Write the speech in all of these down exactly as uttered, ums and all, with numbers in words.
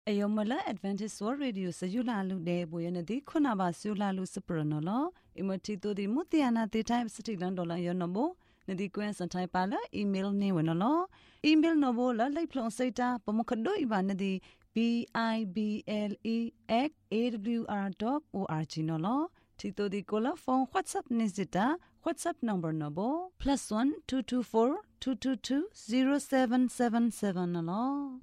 Ayomala Adventist World Radio Sayula Lude Boyanadi Kunaba Sula Lucipranola, Imotito di Mutiana the time city landola yonobo, Nadi Quens and Taipala, email Newanolo, email Novola, Lake Plon Seta, Pomokado Ivanadi, B I B L E X A W R dot O R G Nolo, Tito di Cola phone WhatsApp Nizita, WhatsApp number Nobo, plus one two two four two two two zero seven seven seven Nolo.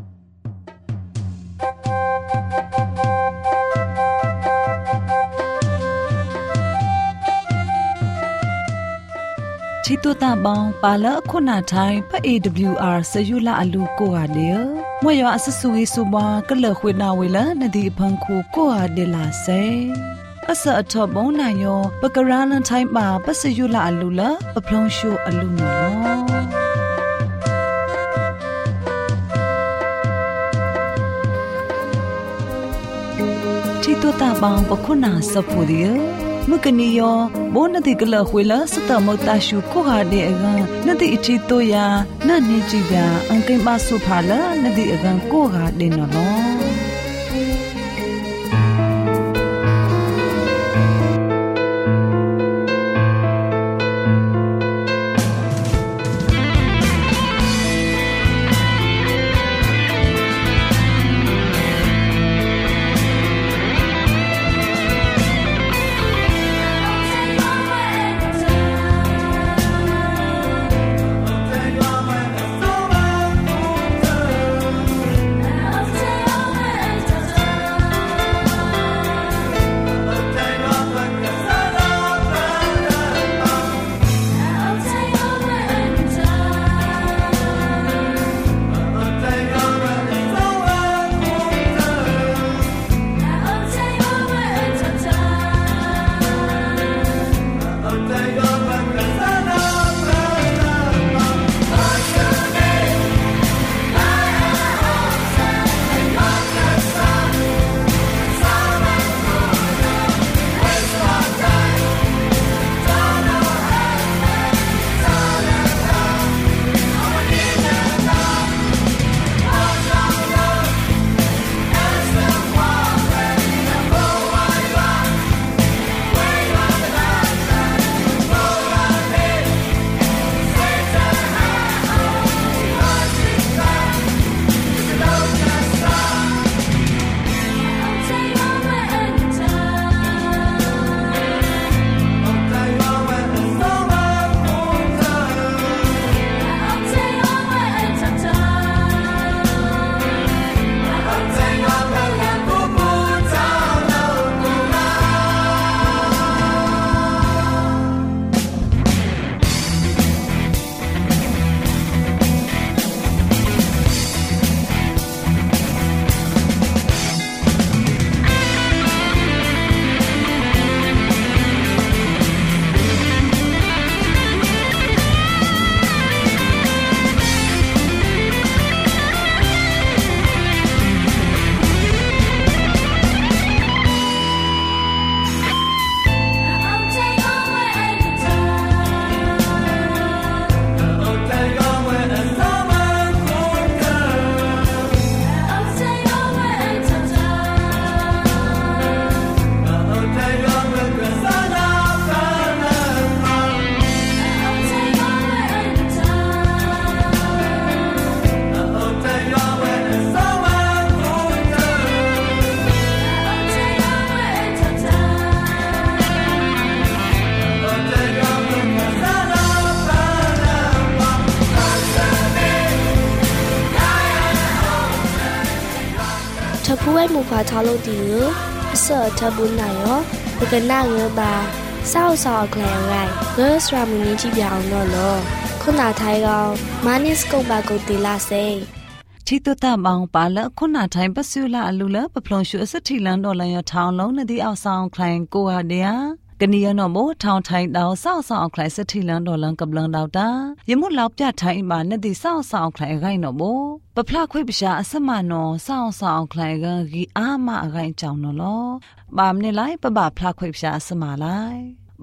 Chitota bang pala khona thai pa A W R sayula alu ko ha le moyo asasui suba kala khwina wela nadi phangkhu ko ha de la se asa athobon na yo pakaralan thai ma pa sayula alu la paplong shu alu no Chitota bang pa khona sapodiya Mukaniyo, bonati kala huila sata motashu koha de aga nadi ichito ya nani jiga angkai masu phala nadi aga koha de nolo. Tapuai muka thalo tiu asa tabun na yo bukana nge ba sao sao klai ngai nge sramuni chi byang no lo khona thai ga manis ko ba ko tila se Chitota bang pala khona thai pasula alula paplong shu asathi lan do lan yo thang long nadi aw saung klai ko ha de ya Kaniya no mo thang thai daw sao sao klai sathi lan do lan kaplang daw ta yemu law pya thai ma nadi sao sao klai gai no bo papla khoi psha asama no sao sao klai ga gi ama gai chaung no lo bam ne lai pa ba phla khoi psha asama lai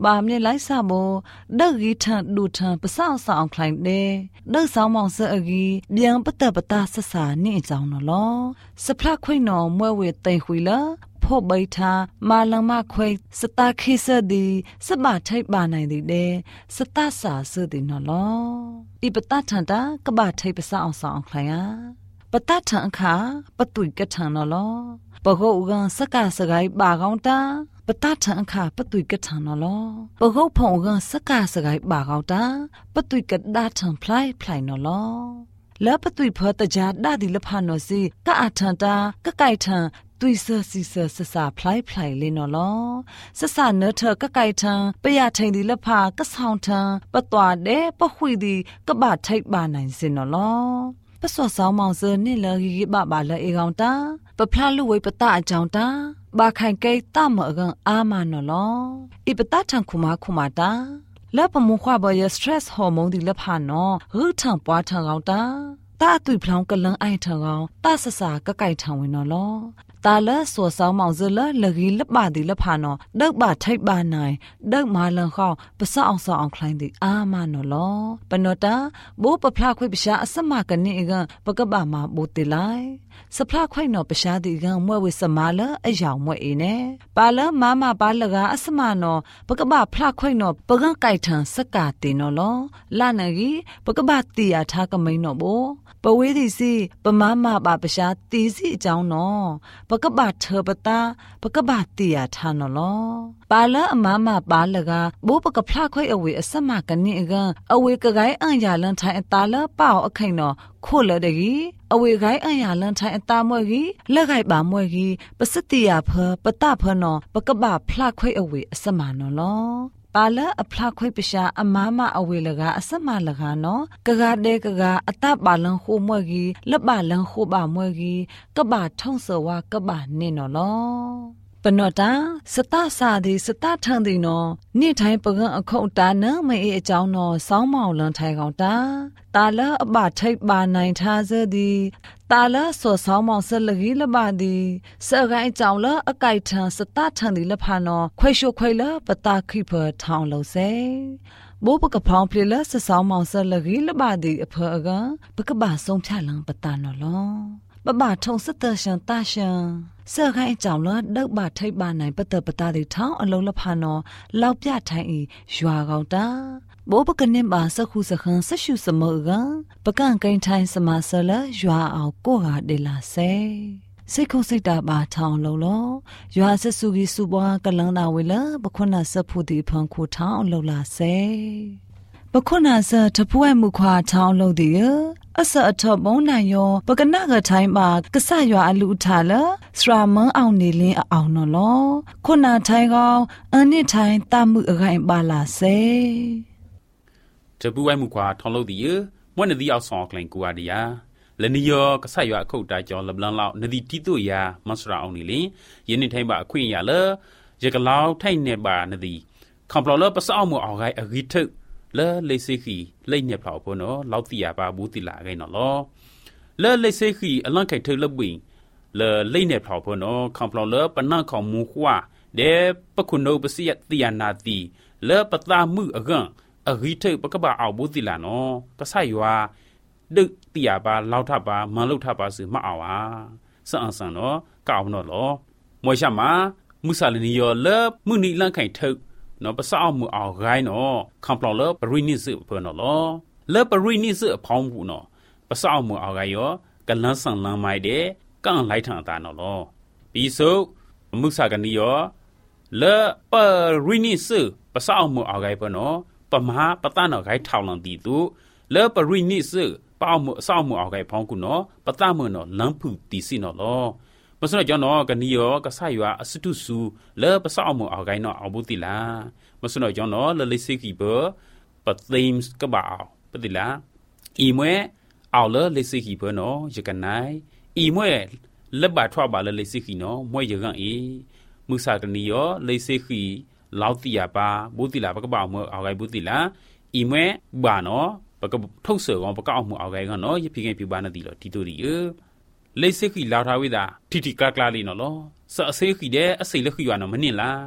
บามเนี่ยไล่ซาโบเด็กกีทันดูทันภาษาสาวคลายเดเด็กสาวมองเสอกีเบียงปะเตปะตาสสานี่จังนอลอสพลักခွိนอมวยเวเตยหุยละพ่อใบทามาลังมาခွိสตาเคเสดีสบาไทบาไนดิเดสตาสาเสดินอลออีปะตาทันตากะบาไทภาษาสาวคลายปะตาทันขาปะตุยกะทันนอลอปะโกอุกันสกาสกายบากองตาปะตาทันขาปะตุยกะทันนอลอปะโกพงกันสกาสกายบากองตาปะตุยกะดาทันพลายพลายนอลอแล้วปะตุยเพอตะจาดาดิละพานอซีกะอาทันตากะไก่ทันตุยเสซีเสสสาพลายพลายเลนอลอสสาเนเธอกะไก่ทันปะยาไทดิละพากะซาวทันปะตวาเดปะหุยดีกะบาไทบาไนซินอลอปะสอสาวมองเซนี่เลกีบะบาละเอกองตาปะพลาลุไว้ปะตาอจองตาบาไข่ไก่ตามอกันอามานอลออีปะตาทังคุมาคุมาตาแล้วปะมุขวาบอยสเตรสฮอร์โมนดิละพานอรึทังปวาทังเอาตาตาตุยพลองกะลังไอทังเอาตาสสากะไก่ทังวินอลอตาละสัวสาวมองเซละลกีละบาดิละพานอเด็กบาไทบาไนเด็กมาลังเข้าปะสะอองสองคลายดิอามานอลอปะนอตาโบปะพลาခွိပရှာအစမကနိကပကပမှာဘူတိလိုက်စဖလာခွိနောပရှာဒီကမွဲဝစမာလအယောင်မွဲအေနေပါလမမပါလကအစမနောပကပဖလာခွိနောပကံကိုက်ထန်စကတင်နောလောလာနဂီပကပတီယာထားကမိန်နောဘောပဝေးဒီစီပမမပါပရှာတီစီအကြောင်းနောပကပထေပတာပကပတီယာထားနောလောပါလအမမပါလကဘိုးပကဖလာခွိအဝေအစမကနိကအဝေကဂိုင်းအန်ယာလန်ထိုင်အတာလပေါအခိန်နောခိုလဒဂီအဝေဂိုင်းအန်ယာလန်ထိုင်အတာမွဲကြီးလက်ဂိုက်ပါမွဲကြီးပစတိယာဖပတဖနောပကပဖလာခွိအဝေအစမနောလောပါလအဖလာခွိပရှာအမမအဝေလကအစမလကနောကကတဲ့ကကအတပါလန်ခိုမွဲကြီးလက်ပါလန်ခိုပါမွဲကြီးကပထုံးစဝါကပနေနောလောปนอตาสตาสาดีสตาทังดีนอนี่ไทยปะกันอคงตาเนไม่เอเจ้านอสองเมาลังไทยของตาตาละอบาไทบาไนทาเซดีตาละสวสองเมาเสลกีละบาดีเสกไอเจ้าละอไก่ทังสตาทังดีละพานอခွိရှုခွိละปตาခိเพထောင်လို့စေโบปกะพองเพลละสสองเมาเสลกีละบาดีอเพอกะปกะบาสงဖြတ်ลังปตานอลอปะบาทงสเตชันตาชันเสื้อไข่เจ้าละเด็กบาดไทยบานไหนปะเตปะตาดิท้องอโลละพานอเล่าပြไทยอียัวกองตาโบปะกะนิบาสะคูสะคันสะชุสมอกะปะกันกินไทยสมาสละยัวเอาကိုกาเดลาเซစိတ်ခုစိတ်တာပါထောင်လုံးလောရွာစစုကြီးစုပွားကလန်းတာဝေလပခွနာစဖူတီဖန်ခုထောင်းလုံးလာစေပခွနာစတပွဲ့မှုခွာထောင်းလုံးဒီအစအထဘုံနိုင်ယောပကနာကထိုင်းမှာကဆရွာအလူထားလစရာမန်းအောင်နေလင်းအောင်နော်လောခုနာထိုင်းကောင်အန်နစ်ထိုင်းတမှုအခိုင်ပါလာစေတပွဲ့မှုခွာထောင်းလုံးဒီမွန်းနဒီအောင်ဆောင်ကလင်ကူအဒီယာလနီယောကဆရွာအခုတ်တာကြောလဘလန်လောက်နဒီတီတူယာမစရာအောင်နေလင်းယင်းနေထိုင်းပါအခွင့်ရလရကလောက်ထိုင်းနေပါနဒီကံပလောလပစောက်မှုအောင်ခိုင်အဂိထုလဲလေစိခီလိတ်နေဖောက်ဖို့နော်လောက်တီယာပါဘူးတီလာခိုင်နော်လောလဲလေစိခီအလန့်ခိုင်ထုလဘင်းလဲလိတ်နေဖောက်ဖို့နော်ကံပလောလပနန့်ခေါမူခွာဒေပခုနိုပစီယတီယာနာတီလဲပတာမှုအကန်အဂိထုပကပအောင်ဘူးတီလာနော်ကဆရွာดึกตียาบาลาวทับามันลุทับาสือมาเอาอ่ะสะอันสันเนาะกาวเนาะลอมวยชะมามุสาลนียอเลมุนีลังไข่ทึกเนาะปะซะเอามือเอาไกเนาะคัมปลอเลปรินิสึเพิ่นเนาะลอเลปรินิสึพองผู้เนาะปะซะเอามือเอาไกยอกะลันสังลังไม้เดกันไลทังตาเนาะลอปีสุมุสากะนียอเลปรินิสึปะซะเอามือเอาไกเพิ่นเนาะปะมหาปะตะเนาะไกထောင်ลังตีตุเลปรินิสึပေါမှုအဆောင်မှုအောင်ကဲဖောင်းကုနော်ပတမနော်လမ်းဖူတီစီနော်လောမစနကြောနော်ကနီယောကဆာရွာအစတုစုလဲပစောက်မှုအောင်ကဲနော်အဘူတီလာမစနကြောနော်လလိစိကီဘပသိမ်ကဘာပတိလာအီမွဲအော်လလိစိကီဘနော်ရကနိုင်အီမွဲလက်ပါထွားပါလလိစိကီနော်မွဲရကန်အီမုစာကနီယောလိစိကီလောက်တီယာပါဘူတီလာပကဘာမွဲအောင်ကဲဘူတီလာအီမွဲဘာနော်ปกทุกเสือของปกเอาหมู่เอาไกกันเนาะยพิเกพิบานาดีหรอทีตัวดีเออเลเซคีลาวทาวิดาทิทิกลากลาลีเนาะลอสะเซคีเดอเซเลคีวานะมะนิล่ะ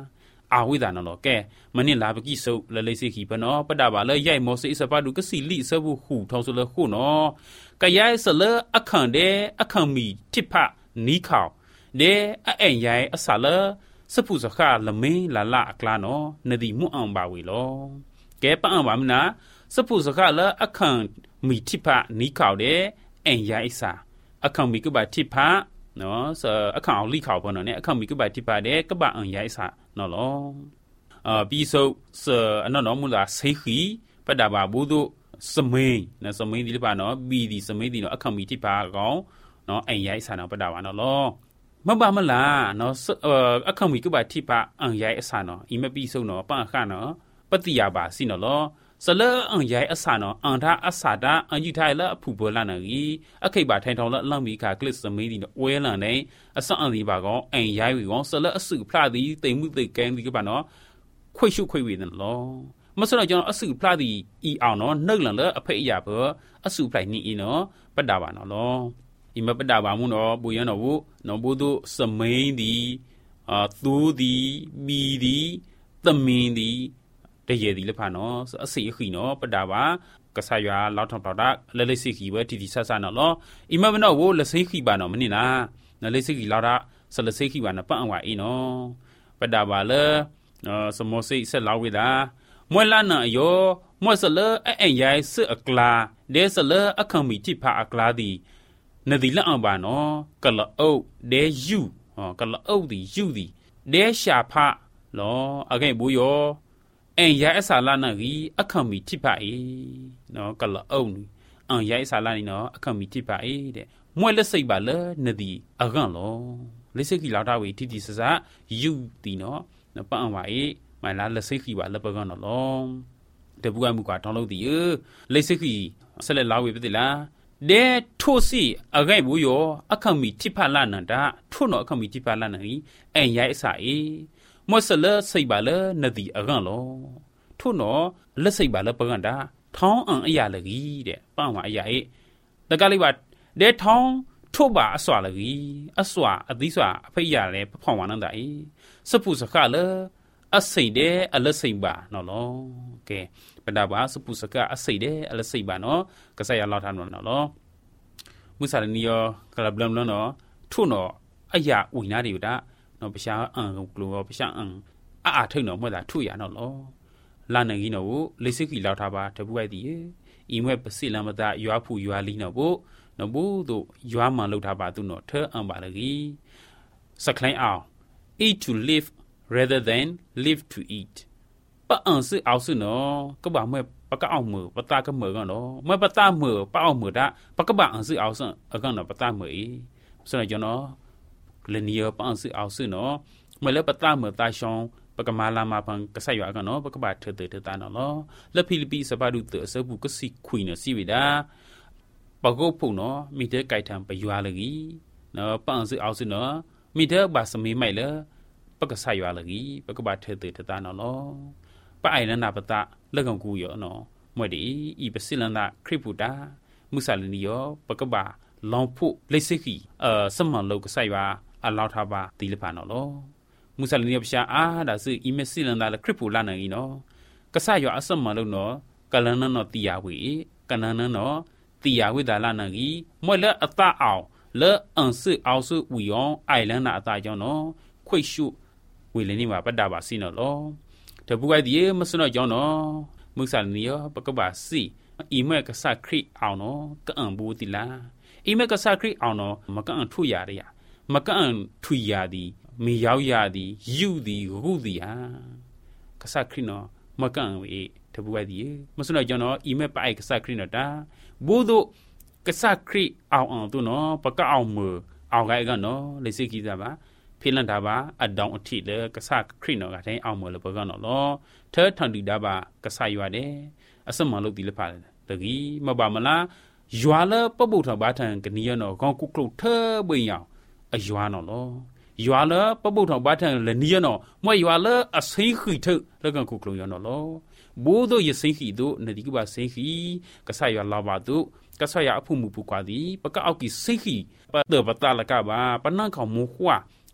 อาวิดานนอแกมันนี่ลาบกิสุละเลยสิขีปะเนาะปะดาบาเลยใหญ่มอสิสะปาดูกสิลิสะบุหูทองสุละคู่เนาะกะยายสะเลอะคันเดอะคันมีทิพะนีข่าวเดอะแอนยายอะสะเลสะพุสะคะละเมละละกลาเนาะนดีมุอังบาวิโลแกปะอังบามนะสะพุสะคะละอะคันมีทิพะนีข่าวเดแอนยายสะอะคันมีกบะทิพะเนาะสะอะคันเอาลิข่าวปะเนาะเนี่ยอะคันมีกบะทิพะเดกบะอังยายสะเนาะลออ่าปีโซสะอันนั้นเนาะมุลาเซขีปะดาบาบูดุสมัยนะสมัยดีหรือเปล่าเนาะบีดีสมัยดีเนาะอะคันมีทิพะกองเนาะแอนยายสะเนาะปะดาบาเนาะลอมะบามะลาเนาะเอ่ออะคัมมีกบะทิปะอังยายอสาเนาะอีมะปีซุเนาะปะคะเนาะปฏิยาบาสิเนาะลอสละอังยายอสาเนาะอังทาอสาดาอันยุไทยละผู้บ่ละนะกีอะไข่บาไททองละลังมีกากลิสมีดีเนาะเวลันเนอสะอันดีบากออังยายวีกอสละอสุพลาดีเตมุเตแกงดีกบะเนาะခွိชุခွိဝေเนาะลอมะสะเนาะจออสุพลาดีอีอาวเนาะนึกหลังละอเฟยาเบออสุพลายนี่อีเนาะปะดาบาเนาะลออิมะปะดาบามุเนาะบุยเนาะบุเนาะบุดุสมัยดีอ่าตูดีบีดีตะมินดีတရေဒီလဖာနော်အစီအခီနော်ပဒါပါကဆာရွာလောက်ထောင်တော်တာလဲလဲစီခီဝဲတီတီဆဆာနော်လောအီမမနော်ဝလဲစိခီပါနော်မနိနာနလဲစိခီလောက်တာဆလဲစိခီပါနော်ပန့်ဝါအီနော်ပဒါပါလဲနော်စမောစိဆက်လောက်ဝေတာမွဲလာနော်ယောမွဲဆလဲအအန်ရိုင်စအကလာဒဲဆလဲအခမီတိဖာအကလာဒီနဒီလအံပါနော်ကလအုတ်ဒဲယူဟောကလအုတ်ဒီယူဒီဒဲရှာဖလောအကဲဘူယောအန်ရိုင်အဆာလာနာကြီးအခမီတိဖာအေနော်ကလအုတ်အန်ရိုင်အဆာလာနီနော်အခမီတိဖာအေတဲ့မွဲလက်စိတ်ပါလဲနဒီအကန်လောလက်စိတ်ကြီးလောက်တာဝေတီတီဆဆာယူဒီနော်နပန်ဝါအေမိုင်လာလက်စိတ်ကြီးပါလက်ပကန်နော်လောတပူကမှုကထောင်းလို့ဒီလက်စိတ်ကြီးဆက်လက်လာဝေပတိလားเดทุสิอะไกบุโยอะคัมมีทิพาลานันดาทุโนอะคัมมีทิพาลานันอีแอนยายอสาเอมอสเลစိတ်ပါလေနဒီအကန်လောทุโนလက်စိတ်ပါလေပကန်တာထောင်းအံအရာလကြီးတဲ့ပန့်ဝါအရာအေတကလေးပါเดထောင်းထို့ပါအစွာလကြီးအစွာအသီးစွာအဖိတ်ရလေဖောင်းဝါနန်တာအေစပုစခလေအစိတ်တဲ့အလက်စိတ်ပါနော်လောကဲပဒါပါစပုစကအစိတ်တဲ့အလက်စိတ်ပါနော်ကဆရလောက်ထားနော်လောမုဆာလနီယောကလဘလမ်နော်ထုနော်အရာဝိနာတွေတာနော်ပရှာအံကလောပရှာအံအာအာထိတ်နော်မွဲ့တာထုရနော်လောလာနေကြီးနော်လေစိကီလောက်ထားပါတပူဝိုက်တီအီမွဲ့ပစိလမတာရွာဖူရွာလီနော်ဘို့နော်ဘို့တို့ရွာမှန်လောက်ထားပါသူနော်ထဲအံပါလကြီးစကလိုင်းအောင် eat to live rather than live to eat ปะอังซึเอาซึเนาะก็บ่าเมื่อปะกะเอามือปะตาก็มือกันเนาะเมื่อปะตามือปะเอามือดะปะกะบ่าอังซึเอาซึอะกันเนาะปะตามืออีสนะจอเนาะเลเนียปะอังซึเอาซึเนาะเมื่อแล้วปะตามือตาชองปะกะมาลามาพังกะใส่อยู่อะกันเนาะปะกะบ่าเถอเตอตาเนาะแล้วฟิลิปปิสะบาดุเตอเสบุกะสิคุยเนาะสิวิดาปะโกพุเนาะมีเตไก่ทังปะยัวละกีเนาะปะอังซึเอาซึเนาะมีเตบ่าสมีใหม่ละปะกะใส่อยู่ละกีปะกะบ่าเถอเตอตาเนาะปะไอนันนาปะตะละกังกูยอเนาะมวยดิอีปะสิลันดาคริปุตามุสาลินียอปะกะบาลองฟุเลสิกีเอ่อสมန်လောကဆိုင်ပါအလောက်ထားပါတီလပါနော်လောမုဆာလနီယပရှာအာဒါစီအီမစီလန်ဒါလခရစ်ပူလာနေကြီးနော်ကဆာယောအစမန်လို့နော်ကလန်နနော်တီယာဝေကနန်နနော်တီယာဝေဒါလာနေကြီးမွဲ့လအတအောင်လဲအန်စစ်အောင်စုဝီယောအိုင်လန်နာအတကြောင့်နော်ခွိရှုဝေလင်းနေမှာပတ္တာပါစီနော်လောတပူအိုက်ဒီမစနော်ကြောင့်နော်မုဆာလနီယပကဘာစီအီမဲကဆာခရစ်အောင်နော်ကအံဘူးတီလာအီမဲကဆာခရစ်အောင်နော်မကန်ထူရရမကန်ထူရသည်မီရောက်ရသည်ယူသည်ဟုသည်ဟာကဆာခရစ်နော်မကန်ဝေတပူအိုက်ဒီမစနော်ကြောင့်နော်အီမဲပအိုက်ကဆာခရစ်နော်တာဘို့တို့ကဆာခရစ်အောင်အောင်တို့နော်ပကအောင်မအောင်ကိုက်ကနော်လေစိကီးတာပါဖိလန်တာပါအတောင်အထိလေကဆာခရစ်နော်ကတိုင်းအောင်မလို့ပကနော်လောเธอทันดีดาบากษายว่าเดอสมานลุติลพาตะกี้มบามลายัวละปบุทบาทันกะนียเนาะกองกุกลุเธอเบิ่งยาวอะยัวเนาะลอยัวละปบุทบาทันละนียเนาะมวยยัวละอสิခိเถละกันกุกลุยเนาะลอบูโดยสิခိโดนดิกบาสิခိกษายว่าลาบาตุกษายาอภุมุปุกว่าดิปะกะเอากิสิခိปะเตปะตะละกะบาปะนังขอมูขวา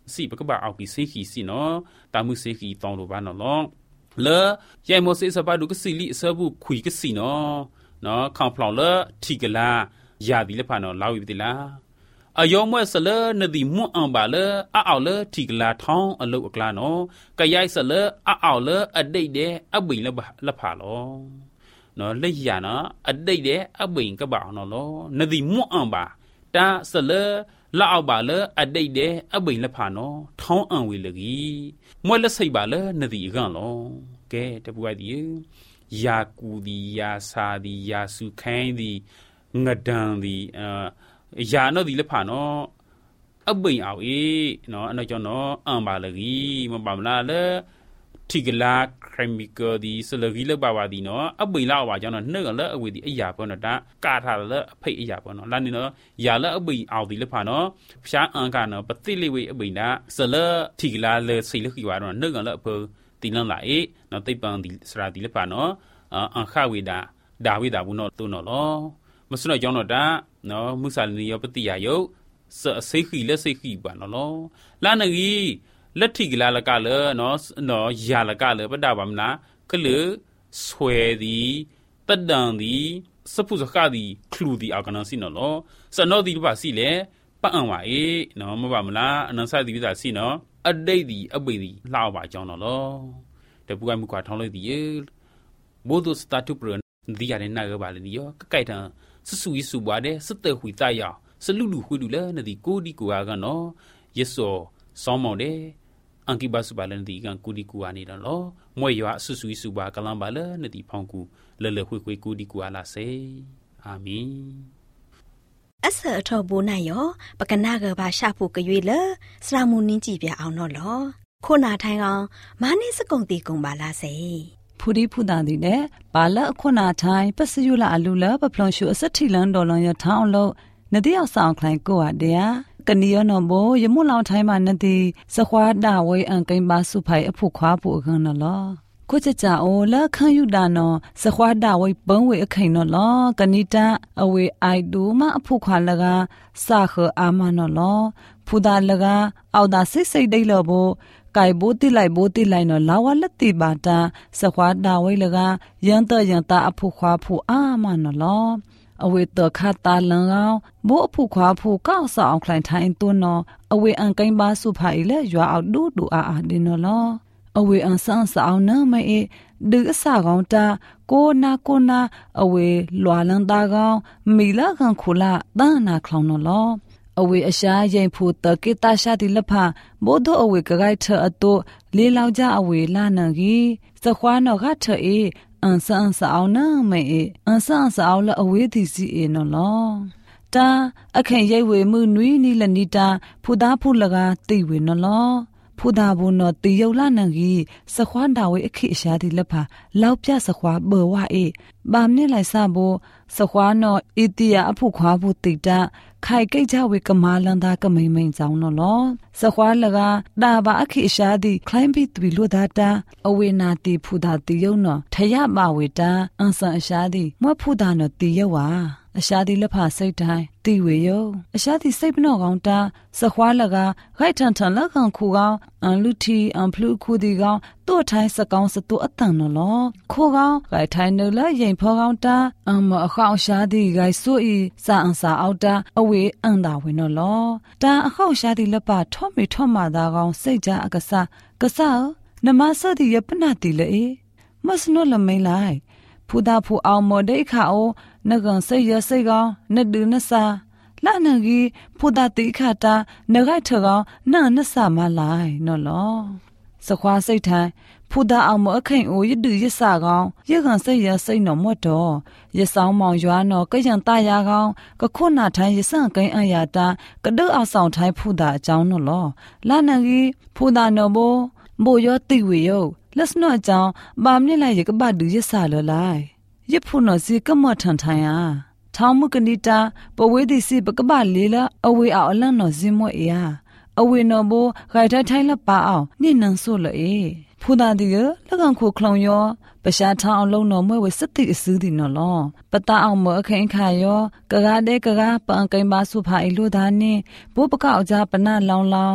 စီပကဘာအောက်ကီစေခီစီနော်တာမှုစေခီတောင်းလိုပါနော်လောလေရဲမောစေစပါဒုကစီလီဆဘူးခွီကစီနော်နော်ခေါဖလောင်လေထီကလာယာဒီလေဖာနော်လာဝီပတိလာအယောမွဲဆလနဒီမွန်အံပါလေအအောက်လေထီကလာထောင်းအလုတ်အကလာနော်ကရိုက်ဆလအအောက်လေအဒိတ်တဲ့အဘိန်လေလဖာလောနော်လက်ရနော်အဒိတ်တဲ့အဘိန်ကပါနော်လောနဒီမွန်အံပါတာဆလလာအောက်ပါလေအဒိတ်တဲ့အဘိန်လဖာနော်ထောင်းအံဝေလကြီးမွဲလက်စိတ်ပါလေနဒီကန်လောကဲတပူဝိုက်ဒီယာကူဒီယာစာဒီယာစုခိုင်းဒီငဒန်ဒီအာယာနော်ဒီလဖာနော်အဘိန်အောက်အေးနော်အဲ့တော့ကျွန်တော်အံပါလကြီးမပါမလားလေထီကလာခရမီကာဒီဆလကြီးလပါပါဒီနော်အဘိန်လောက်ပါကျွန်တော်နှုတ်လည်းအဝေဒီအရာပေါ့နော်ဒါကာထားလည်းအဖိတ်အရာပေါ့နော်လာနေနော်ယာလည်းအဘိန်အောက်ဒီလဖာနော်ဖျားအံကနော်ပတိလေးဝေအဘိန်ဒါဆလထီကလာလေစိတ်လကြီးပါတော့နှုတ်လည်းအဖေတီလန်လာအေးနော်တိတ်ပန်ဒီစရာဒီလပါနော်အန်ခဝေဒါဒါဝေဒါဘူးနော်တူနော်လောမစနော်ကြောင်းတော့ဒါနော်မုဆာလနီယောပတိယာယုတ်စိတ်ခီလက်စိတ်ခီပါနော်လောလာနကြီးလက်ထီကလာလကလေနော်နော်ယာလကလေပဒါပါမလားကလေဆွဲသည်တဒန်သည်စပုစခါသည်ခလူသည်အကနစီနော်လောစနော်ဒီပါစီလေပအံဝါအေးနော်မပါမလားအနန်ဆာဒီပါစီနော်အဒိတ်သည်အပိသည်လှောက်ပါကြောင်းနော်လောတပူကမှုခွာထောင်းလိုက်သည်ဘိုးတို့စတာတုပရဒီရတဲ့နာကပါလေဒီယောကကြိုက်တန်စဆူယဆူပါတဲ့စတဲ့ခွေတရစလူလူခွေလူလဲနဒီကိုဒီကိုကနော်ယေဆောစောင်းမောင်တဲ့အန်ကိဘဆုပါလန်ဒီကန်ကိုဒီကိုအနေတော့လောမွေရွာဆူဆူဆူပါကလန်ပါလဲနဒီဖောင်းကူလဲလဲခွေခွေကိုဒီကိုလာစေအာမင်အဆောထောဘူနိုင်ယောပကနာကဘာရှာဖို့ကြွေလစရာမူနင်းကြည့်ပြအောင်တော့လောခုနာထိုင်ကောင်မာနေစကုံတီကုံပါလားစေဖူဒီဖူတာဒီနဲ့ဘာလအခုနာထိုင်ပစယူလာအလူလပပလွန်ရှုအစတိလန်ဒေါ်လွန်ရထောင်းလို့နဒီအောင်ဆောင်ခလိုင်ကိုရတဲ့ကနီယောနော်ဘောယမွလောင်ထိုင်းမှာနဒီစခွာဒဝေအန်ကိန်းပါစုဖိုင်အဖို့ခွာဖို့အခန်းနော်လောကိုချချအိုလခန့်ယူတာနော်စခွာဒဝေပုံဝေအခိန်နော်လောကနီတအဝေအိုက်ဒူမအဖို့ခွာလကစာခအာမနော်လောဖူဒါလကအောက်ဒါစိတ်စိတ်ဒိတ်လောဘောไก่โบติไลโบติไลနော်လာဝလက်တိပါတာစခွာဒါဝိလကယန်တယန်တာအဖုခွာဖူအာမနော်လောအဝေတခတ်တာလန်ကောင်ဘို့အဖုခွာဖူကောက်ဆောင်ခလိုင်ထိုင်းတွနော်အဝေအန်ကိန်းပါစုဖိုင်လေရွာအောက်ဒူဒူအာအာဒီနော်လောအဝေအန်ဆန်းဆောင်နမဲဒုအစကောင်တာကိုနာကိုနာအဝေလွာလန်တာကောင်မီလာကန်ခူလာတာနာခေါင်နော်လောအဝေအရှာရင်ဖူတကိတရှာတိလဖာဘောဒအဝေကဂိုက်ထအတုလေလောင်ကြအဝေလာနကြီးစခွာနောကထအေအန်ဆန်စအောင်နမဲအန်ဆန်စအောင်လအဝေတီစီအေနော်လောတာအခင်ရိတ်ဝေမှုနွီးနီလနီတာဖူသားဖူလကတိဝေနော်လောဖူသားဘူးနော်တီယုတ်လာနကြီးစခွာတာဝေအခိအရှာတိလဖာလောက်ပြစခွာဘောဝအေဘာမနစ်လိုက်စဘောစခွာနော်အီတီယာအဖုခွာဘူးတိတာခိုင်ကိတ်ကြဝေကမာလန်တာကမိန်မိန်ကြောင်းနော်လောစခွာလကဒါဘာအခိရှာဒီခလိုင်းဘီတူလိုဒါတာအဝေနာတီဖူတာတီယုံနော်ထရမဝေတာအန်ဆန်အရှာဒီမွတ်ဖူတာနော်တီယဝါအရှာဒီလက်ဖာစိတ်တိုင်းတီဝေယုံအရှာဒီစိတ်ပနော့ကောင်တာစခွာလကခိုက်ထန်ထန်လက်ခံခူကောင်အန်လူတီအန်ဖလူခူဒီကောင်တို့ထိုင်းစကောင်စတူအတန်နော်လောခိုကောင်ခိုက်ထိုင်းနော်လရင်ဖောကောင်တာအမအခေါင်ရှာဒီဂိုင်ဆူဤစာအန်စာအောက်တာအဝေအန်တာဝင်နော်လောတာအခေါင်ရှာဒီလက်ပါထော့မီထော့မာတာကောင်စိတ်ကြအကစားကစားနမဆဒီယပနာတီလေမစနောလမိန်လိုက်ဖူတာဖူအောင်မော်ဒိခါအိုနကန်စိတ်ရစိတ်ကောင်နဒူနစာလာနကြီးဖူတာတိခါတာနဂိုက်ထကောင်နာနဆာမလိုက်နော်လောစခွာစိတ်ထိုင်ဖူတာအောင်မအခိန်အိုရဒူရဆာကောင်ရကန်စိတ်ရစိတ်နော်မွတ်တော့ရဆောင်မောင်ရွာနော်ကရန်တရာကောင်ကခုနာထိုင်ရဆန့်ကိန်းအရာတာကဒုအောင်ဆောင်ထိုင်ဖူတာအကြောင်းနော်လောလာနကြီးဖူတာနော်ဘောဘိုရောတိဝေယောလက်စနော့အကြောင်းဘာမနစ်လိုက်ရကပတ်ဒူရဆာလလိုက်ရဖုနော်စီကမထန်ထိုင်ယာထောင်းမကနိတာပဝေးဒီစီပကပလေးလအဝေအောက်အလန့်နော်ဇင်းမွေအေယာအဝေနော်ဘောဂိုင်ထထိုင်းလပါအောင်နိနန်ဆိုလေဖူတာဒီရလကန်ခုခလုံယောပရှာထောင်းအောင်လုံးနော်မွေဝစတိအစူးဒီနော်လောပတာအောင်မအခင်းခါယောကကားတဲ့ကကားပန်ကိန်ပါစုဖာအီလိုဒါနိဘောပကောက်ကြပနလောင်လောင်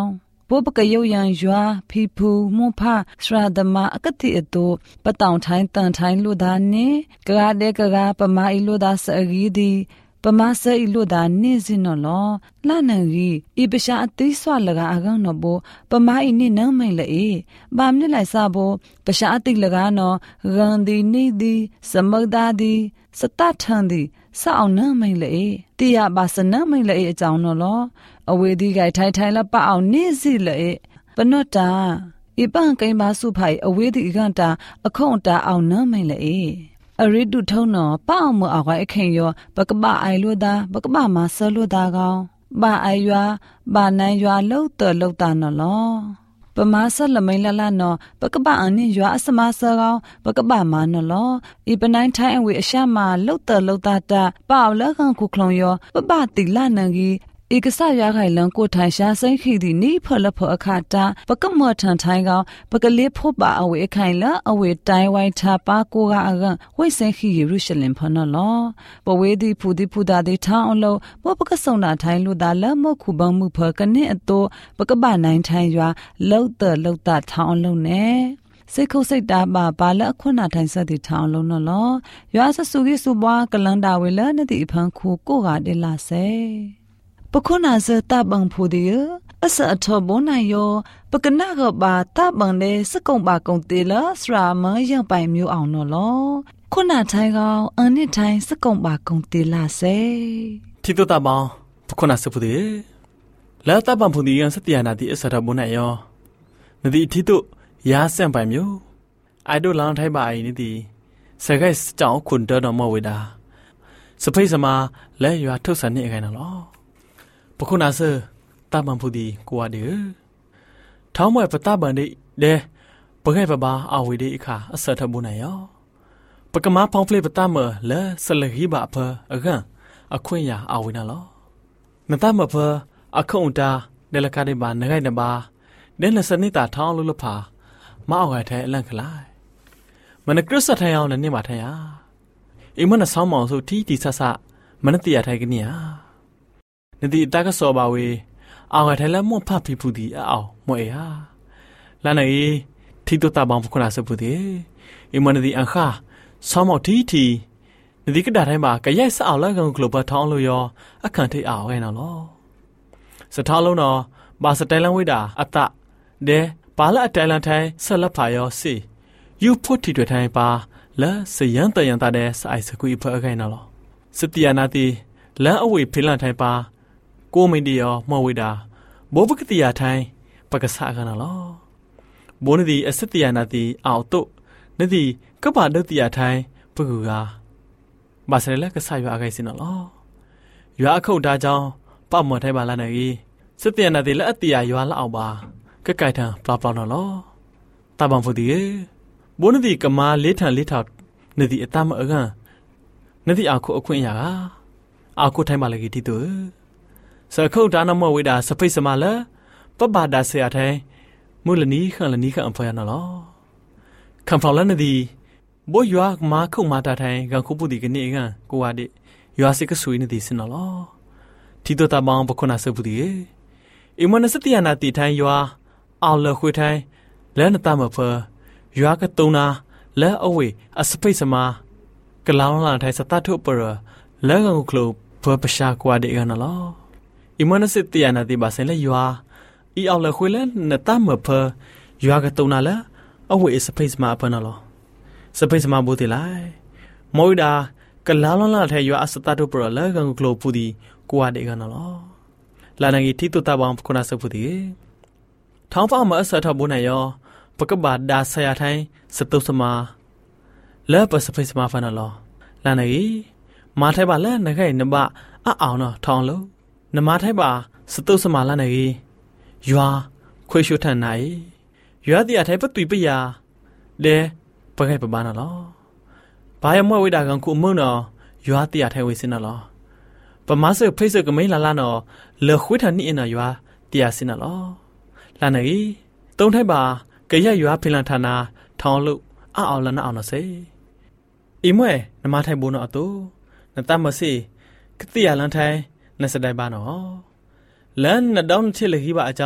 ဘောပကယုတ်ရန်ရွာဖီဖူမွန်ဖစရာဒမအကတိအတူပတောင်ထိုင်းတန်ထိုင်းလူသားနေကရာတဲ့ကရာပမာအီလူသားစရီဒီပမာဆဲအီလူသားနေစင်နော်လောလာနန်ကြီးဤပရှာအသေးဆွလကအကောင်နော်ဘောပမာအီနေနမ်းမိန်လေဘာမနလိုက်စားဘောပရှာအတိလကနော်ရန်ဒီနေဒီစမဂဒါဒီစတထန်ဒီစောင်းနမ်းမိန်လေတိယဘာစနမ်းမိန်လေအကြောင်းနော်လောအဝေဒီကထိုင်ထိုင်လပအောင်နေစီလေပနော့တာဤပန်ကိမစုဖိုင်အဝေဒီကန်တာအခုံတာအောင်နမ်းမိန်လေအရိတုထုံနော်ပအောင်မအခွိုင်ခင်ရောပကပအိုင်လို့တာပကပမဆလို့တာကောင်ဘာအိုင်ရွာဘာနန်ရွာလောက်တလောက်တာနော်လောပမာဆလမိန်လလနော်ပကပအန်ရွာအစမဆကောင်ပကပမနော်လောဤပနိုင်ထိုင်းအဝေအရှာမလောက်တလောက်တာတာပေါလကန်ခုခလုံရောပပတိလနန်ကြီးဧကဆရခိုင်လန်ကိုထိုင်ရှာစိတ်ခိဒီနိဖလဖအခါတာပကမောထန်ထိုင်ကောင်ပကလေးဖို့ပါအဝေခိုင်လအဝေတိုင်ဝိုင်တာပါကိုကအကန်ဝိစိတ်ခိယေရုရှလင်ဖနော်လောပဝေဒီဖူဒီဖူဒါဒေထောင်းလို့ဘောပကဆုံနာထိုင်လို့ဒါလမခုဘမှုဖကနေအတိုးပကပနိုင်ထိုင်ရွာလောက်တလောက်တာထောင်းလုံးနဲ့စိတ်ခုစိတ်တာပါဘာလခွနာထိုင်ဆက်တီထောင်းလုံးနော်လောရွာဆဆူကြီးစုပွားကလန်တာဝေလနဲ့ဒီဖန်ခုကိုကဒေလာစေပခုနာဇတဘံဖူဒီအစအထဘွန်နိုင်ယောပကနာကဘာတဘံလေစကုံပါကုံတေလစရာမယံပိုင်မျိုးအောင်နော်လောခုနာထိုင်ကောင်အန်နစ်ထိုင်စကုံပါကုံတေလာစေတီတိုတဘံပခုနာစဖူဒီလာတဘံဖူဒီယံစတယနာတိအစထဘွန်နိုင်ယောနဒီတီတိုရာဆန်ပိုင်မျိုးအိုင်ဒိုလောင်ထိုင်ပါအိနိတိစကိုက်ကြောင်ခွန်တော်တော်မဝေတာစဖိတ်စမာလဲရွာထုတ်ဆန်နေအခိုင်နော်လောပခုနာစတဘံဖူဒီကိုဝဒီထောင်းမွဲပတဘန်ဒီလေပခဲပပါအဝေဒီအခါအစထဘုန်နိုင်ယောပကမာဖောင်းဖလေပတမလဲဆလခိဘာဖအကန်အခွင့်ရအဝေနာလောနတမဖအခုံတာဒေလကာဒီဘာနဂိုင်နဘာဒဲလစနိတာထောင်းလို့လဖာမအောက်ထဲအလန့်ခလိုက်မနကရစထိုင်အောင်နဲ့နေမှာထိုင်ရအိမနဆောင်းမောင်ဆိုတီတီဆဆမနတိရထိုင်ကနီယာနဒီတကဆောပါဝေအောက်ထဲလမွန်ဖဖီဖူဒီအောင်မွေဟာလာနေတီတိုတာဘောင်ဖခုနာစပူဒီအိမနဒီအခါဆောင်းမောင်တီတီနဒီကဒါတိုင်းမှာကရိုက်စအောင်လကန်ကလဘထောင်းလို့ရောအခန့်ထိအောင်ဟဲ့နော်လောစထားလုံးတော့ဘာစတိုင်လန်ဝိတာအတဒဲပါလာအတိုင်လန်ထိုင်ဆက်လက်ဖာရောစီယူဖို့တီတွေထိုင်ပါလဲစယန်တယန်တာတဲ့ဆိုင်စကွေဖအခိုင်နော်စတီယာနာတီလန်အဝေဖိလန်ထိုင်ပါကိုမင်းဒီယောမော်ဝိတာဘောပကတိယာထိုင်ပကဆာကနော်ဘောနဒီအစတီယာနာတီအောက်တုနဒီကပ္ပဒတိယာထိုင်ပကူကဘာစရလကဆာရွာအခိုင်စနော်ရွာအခုတ်သားကြောင်းပတ်မော်ထိုင်ပါလာနေစတီယာနာတီလက်အတီယာရွာလောက်အောင်ပါကကြိုက်ထံပလောက်ပလောက်နော်လောတဘံဖူဒီဘုန်းဒီကမာလေးထန်လေးထောက်နဒီအတမအကန်နဒီအခုအခွင့်ရကအခုထိုင်ပါလေကြီးတီတူစခုတ်ဒါနမောဝိဒါစဖိတ်စမလာပပဒါဆေအထိုင်မူလနီခလနီခအဖေရနော်လောခံဖော်လနဒီဘောရွာမာခုမာတာထိုင်ကခုပုဒီကနေကန်ကိုဝါဒီရွာစိကဆွေးနဒီစနော်လောတီတိုတဘောင်ပခုနာစပုဒီအမနစတိယနာတီထိုင်ရွာအော်လခွေထိုင်လဲနတမဖရွာကတုံနာလဲအဝေအစပိတ်စမာကလောင်းလာထိုင်စတတ်ထုပရလဲကောင်ကလဘပရှာကွာဒီကနလောအမနစတိယနာတီဘာစလဲရွာဤအော်လခွေလဲနတမဖရွာကတုံနာလဲအဝေအစပိတ်စမာဖနလောစပိတ်စမာဘူတီလိုက်မော်ဒါကလောင်းလာထိုင်ရွာအစတတ်ထုပရလဲကောင်ကလပူဒီကွာဒီကနလောလာနငီတီတုတဘောင်ခုနာစပူဒီထောင်းဖောင်းမအစထဘုန်ယောပကဘာဒါဆယာထိုင်းစတုစမာလဲပစဖိစမာဖနလောလာနငီမာထိုင်ပါလဲနခိုင်နဘအအောင်နော်ထောင်းလို့နမထိုင်ပါစတုစမာလာနငီယွာခွေရှုထန်နိုင်ယွာတိအထိုင်ပတူပယာလဲပခိုင်ပပနာလောဘာယမဝိဒါကန်ခုမုံနော်ယွာတိအထိုင်ဝိစင်နော်ပမာစဖိစကမိန်လာလာနော်လေခွေးထန်နိအနာရွာတရားစင်နော်လာနေတုံးထိုက်ပါကြရရွာဖင်လန်ဌာနာထောင်းလို့အအောင်လနအောင်နော်စေအိမွဲနမထိုက်ဘုံနော်အတူနတမစီကတိယလန်ထိုင်နစတိုင်ပါနော်လန်နဒေါင်းချစ်လေခိပါအကြောင်း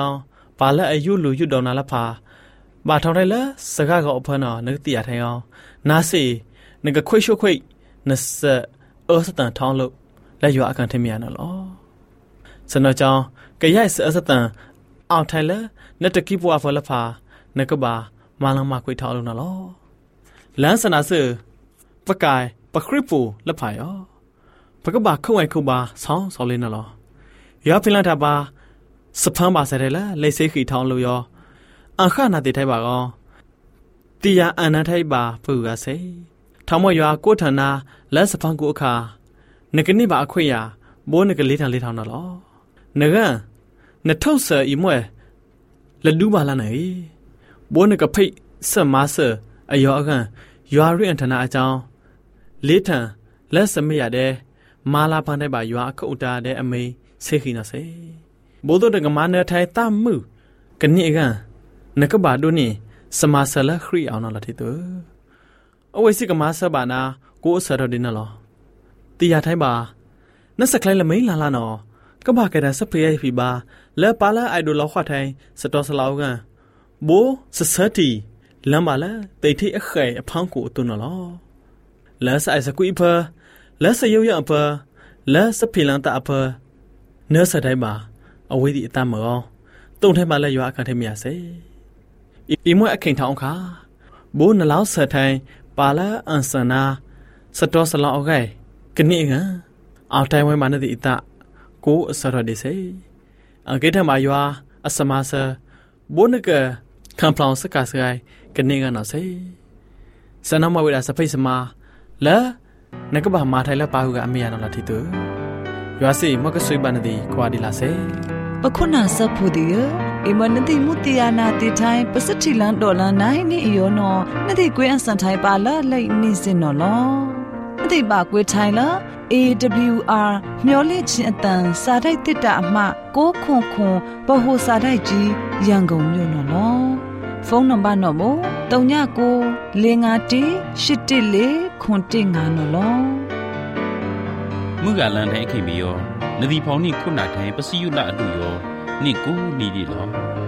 ပါလက်အယုလူယုဒေါနာလဖာဘာထောင်းတယ်လဲစကားကအဖနော်နကတိရထိုင်အောင်နာစီနကခွိရှုခွိနစအောစတန်ထောင်းလို့လက်ရွာအကန်ထမရနော်လောစနကြောင်းကရိုက်စအစတန်အောက်ထိုင်လဲနတကိပွားဖလဖာနကဘာမာလမခွိထောင်းလို့နော်လောလန်းစနာစပကိုင်ပခရပူလက်ဖာယောပကဘာခုံဝဲခုဘာဆောင်းဆော်လေးနော်လောရဖိလန်တာပါစဖမ်းပါစရဲလားလိတ်စိခိထောင်းလို့ယောအခါနာတိထိုက်ပါကောတီယာအန်နာထိုက်ပါဖူကစေထောင်းမရွာကိုထနာလက်စဖမ်းကိုအခါနကနိပါအခွေရဘိုးနကလေးထန်လေးထောင်းတော့လောနကန်နထုတ်ဆာဤမွဲလက်ဒူးပါလာနေဘိုးနကဖိတ်စမဆာအယောအကန်ရွာရင့်ထနာအကြောင်းလေးထန်လက်စမရတဲ့မာလာပန်တဲ့ပါရွာအခုတ်တာတဲ့အမေစေခိနာစေဘိုးတို့တကမနထိုင်တမှုကနိကန်နကဘာဒိုနီစမဆလခရီအောင်လာတိတူအဝိစိကမဆဘာနာကိုအစရဒင်းနော်တီယာထိုင်ပါနစကလိုက်လမိန်လာလာနော်ကဘာကတဲ့စပရိယဖီပါလဲပါလာအိုင်ဒိုလောက်ခွထိုင်စတော်စလောက်ကန်ဘိုးစစတီလမ်းပါလာတိတ်ထိအခဲအဖောင်းကိုအတုနော်လဲဆိုင်စကွီဖာလဲစရုံရအဖာလဲစဖီလန်တာအဖာနဲစတိုင်းပါအဝေးဒီအတမောတုံထဲမှာလဲရွာအခန့်ထဲမြာစေဤမွဲအခိန်ထောင်းခါဘိုးနလောက်ဆထိုင်ပါလာအန်ဆနာစတော်စလောက်ခဲကနိကအောက်တိုင်းဝဲမှာနေဒီအတကိုအစရဒီစေအကေထမရွာအစမဆဘိုးနကကံပလောင်စကစဂိုင်ကနိကနော်စေစနမဝေရာစဖိစမာလဲနကဘာမာထိုင်လဲပါဟုကအမေရနော်လာတီတူရွာစီမကဆွေးပါနေဒီခွာဒီလာစေပခုနာစဖူဒီယအမနတိမူတီယာနာတီထိုင်ပစတိလန်ဒေါ်လာနိုင်နေယောနောနတိကွေးအစန်ထိုင်ပါလာလိတ်နေစင်နော်လောနတိပါကွေးထိုင်လာ A W R မျော်လင့်ခြင်းအတန်စာတိုက်တစ်တာအမှကိုခွန်ခွန်ဘဟိုစာတိုက်ကြီးရန်ကုန်မြို့နော်လောဖုန်းနံပါတ်နော်မို့တုံညကိုလေးငါတီရှစ်တစ်လေးခွန်တစ်ငါနော်လောမူကလန်တိုင်းခိမီယောနဒီဖောင်းနိခုနာထိုင်ပစီယုလအလူယောနိကိုနီဒီလော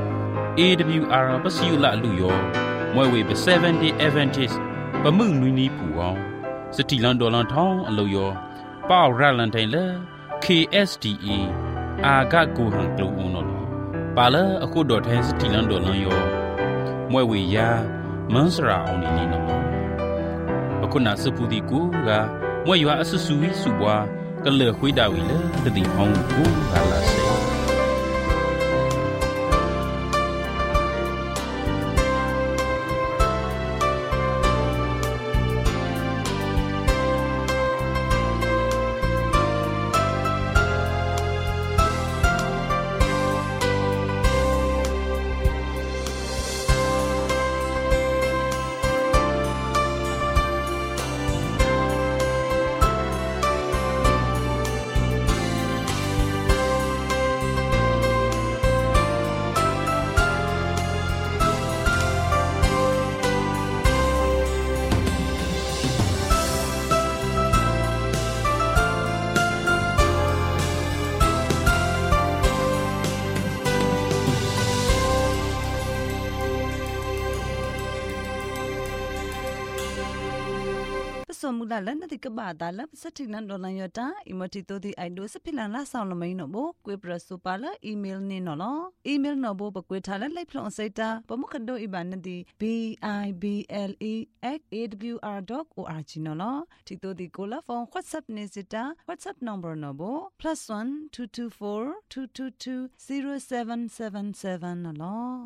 A W R ပစီယုလအလူယောမွဲဝေပseven day Adventist ပမှုနွီနီပူအောင်စတီလန်ဒေါ်လန်ထောင်းအလူယောပေါရလန်တိုင်းလေ K S D A အာဂတ်ကိုဟန်ကလူဦးနော်ပါလာအခုဒေါ်ထိုင်းစတီလန်ဒေါ်လန်ယောမွဲဝေယာမန်စရာအောင်နီနီနော်အခုနာစပူဒီကူကမွဲရွာအဆဆူဝီစုပွားကလေခွေးတာဝီလေတတိဟောင်းကိုလာလာစေสมุลาลันติกบาดาลับสถิลันดอลันยตาอิมติโตติไอโดสพิลันลาซาวลมินโนโบกวยปรสุปาลอีเมลนี่นอลอีเมลโนโบปกวยทาลไลพลอนไซตาปมุขโดอิบานติ b i b l e at a w r dot org นอลติโตติโกลาฟอน WhatsApp เนซิตา WhatsApp number โนโบ plus one two two four two two two zero seven seven seven นอล